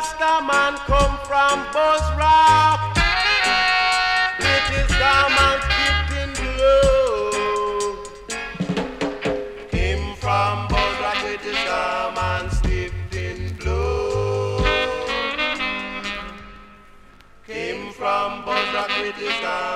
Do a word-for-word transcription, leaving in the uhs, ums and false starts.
Rasta man come from Buzz Rock. It is calm and keeping glow. Came from Buzz Rock, it is calm and sniffing flow. Came from Buzz Rock, it is calm.